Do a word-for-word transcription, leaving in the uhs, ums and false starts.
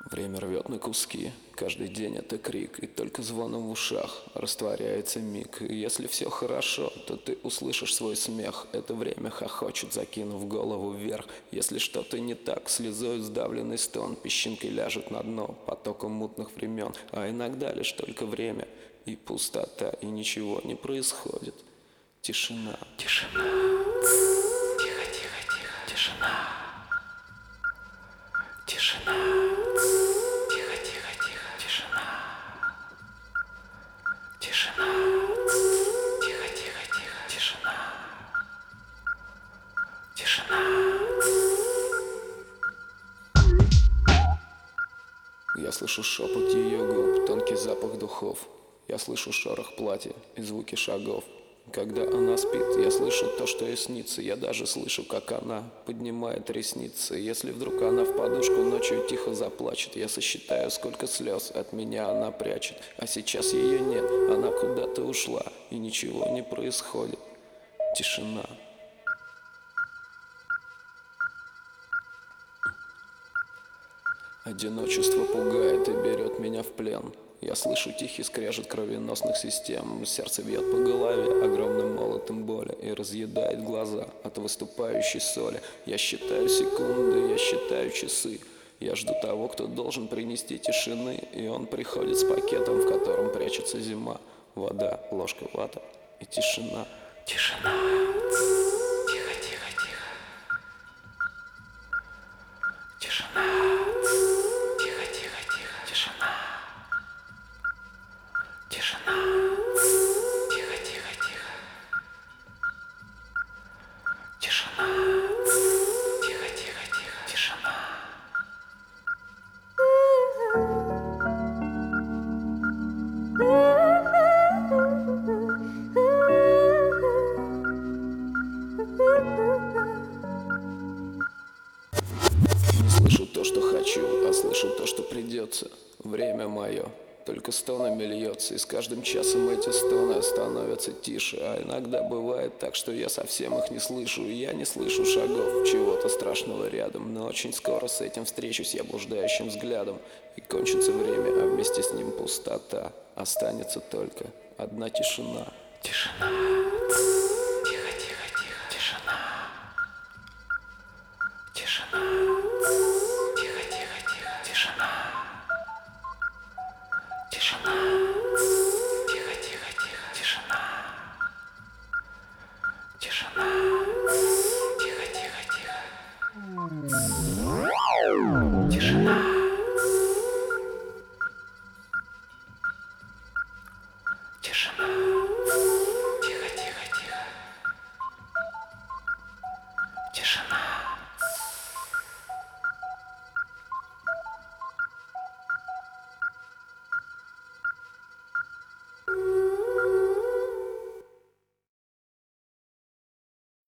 Время рвет на куски, каждый день это крик, и только звоном в ушах растворяется миг. И если все хорошо, то ты услышишь свой смех. Это время хохочет, закинув голову вверх. Если что-то не так, слезой сдавленный стон песчинкой ляжет на дно потоком мутных времен. А иногда лишь только время и пустота, и ничего не происходит. Тишина. Тишина. Тихо, тихо, тихо. Тишина. Тишина. Тихо, тихо, тихо. Тишина. Тишина. Тихо, тихо, тихо. Тишина. Тишина. Я слышу шепот ее губ, тонкий запах духов. Я слышу шорох платья и звуки шагов. Когда она спит, я слышу то, что ей снится. Я даже слышу, как она поднимает ресницы. Если вдруг она в подушку ночью тихо заплачет, я сосчитаю, сколько слез от меня она прячет. А сейчас ее нет, она куда-то ушла, и ничего не происходит. Тишина. Одиночество пугает и берет меня в плен. Я слышу тихий скрежет кровеносных систем. Сердце бьет по голове огромным молотом боли и разъедает глаза от выступающей соли. Я считаю секунды, я считаю часы. Я жду того, кто должен принести тишины, и он приходит с пакетом, в котором прячется зима. Вода, ложка вата и тишина. Тишина. Тихо, тихо, тихо. Тишина. Тихо, тихо, тихо. Тишина. Тишина. Тихо, тихо, тихо. Тишина. Тихо, тихо, тихо. Тишина. Не слышу то, что хочу, а слышу то, что придется. Время мое только стонами льется, и с каждым часом эти стоны становятся тише. А иногда бывает так, что я совсем их не слышу, и я не слышу шагов чего-то страшного рядом. Но очень скоро с этим встречусь я блуждающим взглядом, и кончится время, а вместе с ним пустота. Останется только одна тишина. Тишина. Тихо, тихо, тихо. Тишина. Тишина. Тихо, тихо, тихо. Тишина. Тишина. Тихо, тихо, тихо. Тишина. Тишина. Тихо, тихо, тихо. Тишина. Тишина. Тихо, тихо, тихо. Тишина.